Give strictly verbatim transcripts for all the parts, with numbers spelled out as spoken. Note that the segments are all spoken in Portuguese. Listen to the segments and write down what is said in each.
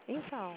Então.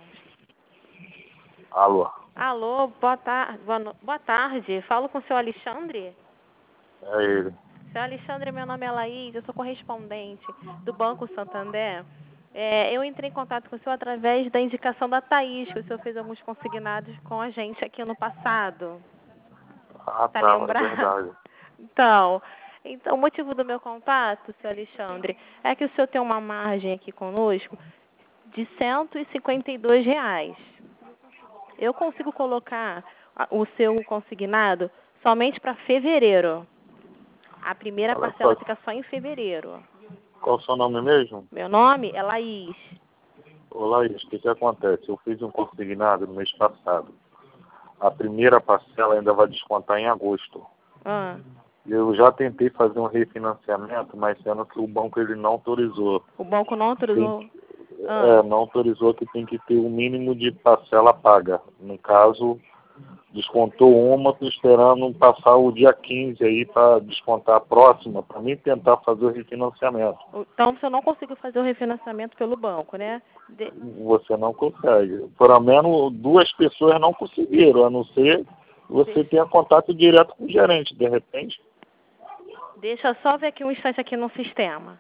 Alô? Alô, boa tarde. Boa, no... boa tarde. Falo com o seu Alexandre? É ele. Seu Alexandre, meu nome é Laís, eu sou correspondente do Banco Santander. É, eu entrei em contato com o senhor através da indicação da Thaís, que o senhor fez alguns consignados com a gente aqui no passado. Ah, Tá tá, é lembrado? verdade. Então, então, o motivo do meu contato, seu Alexandre, é que o senhor tem uma margem aqui conosco de cento e cinquenta e dois reais. Eu consigo colocar a- o seu consignado somente para fevereiro. A primeira Olha parcela só, fica só em fevereiro. qual o seu nome mesmo? Meu nome é Laís. Ô, Laís, o que que acontece? Eu fiz um consignado no mês passado. A primeira parcela ainda vai descontar em agosto. Ah, Eu já tentei fazer um refinanciamento, mas sendo que o banco ele não autorizou. o banco não Tem, autorizou. Ah, é, não autorizou que tem que ter o mínimo de parcela paga. No caso, descontou uma, estou esperando passar o dia quinze aí para descontar a próxima, para mim tentar fazer o refinanciamento. então você não conseguiu fazer o refinanciamento pelo banco, né? De- Você não consegue. Pelo menos duas pessoas não conseguiram, a não ser você deixa, tenha contato direto com o gerente, de repente. deixa eu só ver aqui um instante aqui no sistema.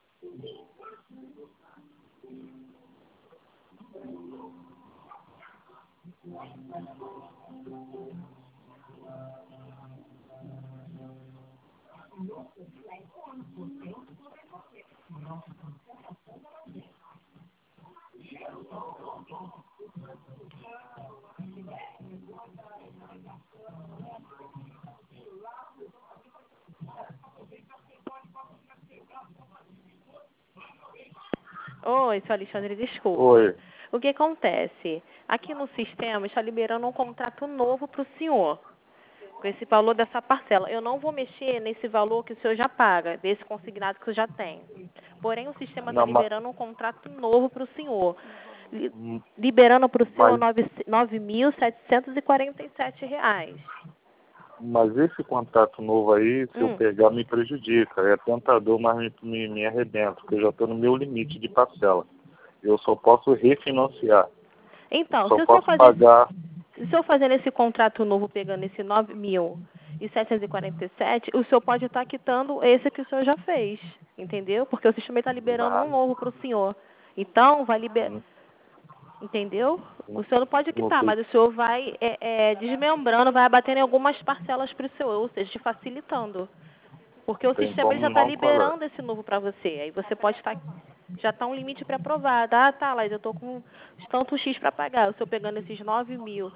Oi, seu Alexandre, desculpe. Oi. O que acontece? Aqui no sistema está liberando um contrato novo para o senhor, com esse valor dessa parcela. Eu não vou mexer nesse valor que o senhor já paga, desse consignado que o senhor já tem. Porém, o sistema está Não, ma- liberando um contrato novo para o senhor. Li- hum, Liberando para o senhor mas, nove mil setecentos e quarenta e sete reais. mas esse contato novo aí, se eu Hum. pegar, me prejudica. É tentador, mas me, me, me arrebenta, porque eu já estou no meu limite de parcela. Eu só posso refinanciar. Então, Só se o senhor posso fazer, pagar. se o senhor fazendo esse contrato novo, pegando esse nove mil setecentos e quarenta e sete, o senhor pode estar quitando esse que o senhor já fez, entendeu? Porque o sistema está liberando um Nada. novo para o senhor. Então, vai liberar, Não, entendeu? não, O senhor não pode não quitar, tem, mas o senhor vai é, é, desmembrando, vai abatendo em algumas parcelas para o senhor, ou seja, te facilitando. Porque o tem sistema ele já como está não, colega. liberando esse novo para você. Aí você pode estar, já está um limite pré-aprovado. Ah, tá, Laís, eu estou com tanto X para pagar. O senhor pegando esses nove mil,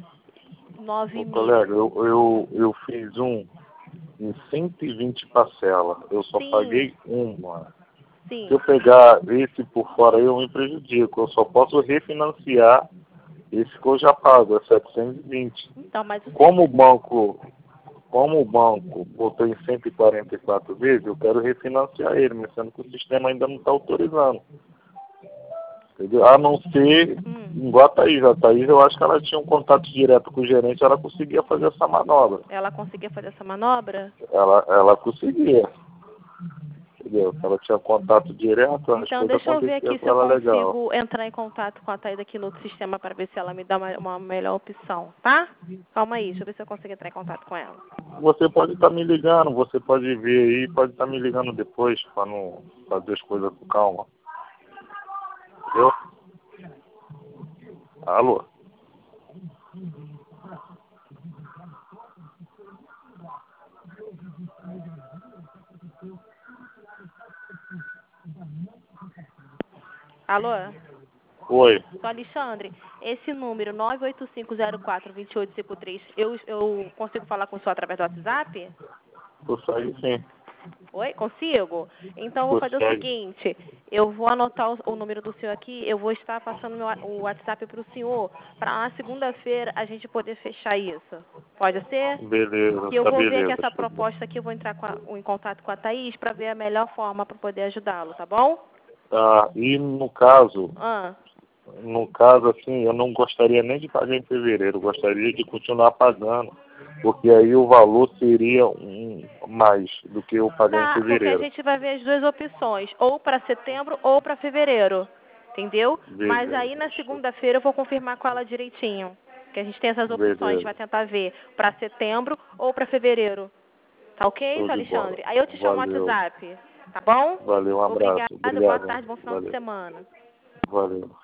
nove Ô, mil. colega, eu, eu, eu fiz um em cento e vinte parcelas. Eu só Sim, paguei uma. Se eu sim. pegar esse por fora, eu me prejudico. Eu só posso refinanciar esse que eu já pago, é setecentos e vinte. Então, mas o Como sistema... o banco, como o banco botou em cento e quarenta e quatro vezes, eu quero refinanciar ele, mas sendo que o sistema ainda não está autorizando. Entendeu? A não ser, Hum, igual a Thaís. A Thaís, eu acho que ela tinha um contato direto com o gerente, ela conseguia fazer essa manobra. ela conseguia fazer essa manobra? Ela, ela conseguia. Entendeu? Se ela tinha contato direto, as Então, coisas deixa eu ver aconteciam aqui com se eu ela legal. consigo entrar em contato com a Thaís aqui no outro sistema para ver se ela me dá uma, uma melhor opção, tá? Calma aí, deixa eu ver se eu consigo entrar em contato com ela. Você pode estar me ligando, você pode ver aí, pode estar me ligando depois, para não fazer as coisas com calma. Entendeu? Alô? Alô? Oi. Sou Alexandre. Esse número, nove oito cinco zero quatro dois oito cinco três, eu, eu consigo falar com o senhor através do WhatsApp? Consegue sim. Oi? Consigo? Então, eu vou fazer o Consegue. seguinte, eu vou anotar o, o número do senhor aqui, eu vou estar passando meu, o WhatsApp para o senhor, para na segunda-feira a gente poder fechar isso. Pode ser? Beleza, Que eu tá vou ver aqui beleza. essa Show de bola. proposta aqui, eu vou entrar com a, em contato com a Thaís para ver a melhor forma para poder ajudá-lo, tá bom? Tá, e no caso, Ah, no caso assim, eu não gostaria nem de pagar em fevereiro, eu gostaria de continuar pagando, porque aí o valor seria um, mais do que eu pagar em tá, porque a fevereiro. gente vai ver as duas opções, ou para setembro ou para fevereiro. entendeu? Mas Beleza. aí na segunda-feira eu vou confirmar com ela direitinho. Que a gente tem essas opções, Beleza. vai tentar ver para setembro ou para fevereiro. Tá ok, Show seu de bola. Alexandre? Aí eu te chamo no Valeu. WhatsApp, tá bom? Valeu, um abraço. Obrigada, boa Obrigado. tarde, bom final de Valeu. semana. Valeu.